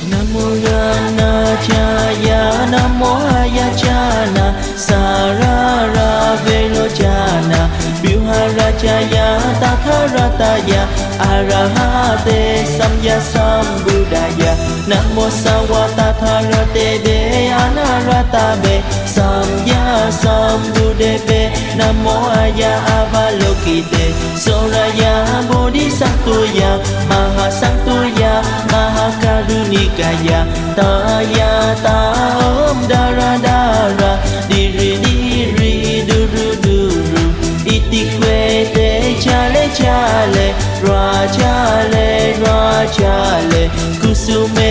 Namo Ranachaya Namo Ayachana Sarara Velojana Vyuharachaya Tatharataya Arahate Samya Sambuddhaya Namo Sawatatharate Anaratabe Samya Sambuddhebe Namo Aya Avalokite Soraya Bodhisattva Mahasattva Mahakarunikaya Taya Taom Dara Dara Diri Diri Duru Duru Iti Kwete Chale Chale Ra Chale Ra Chale Kusume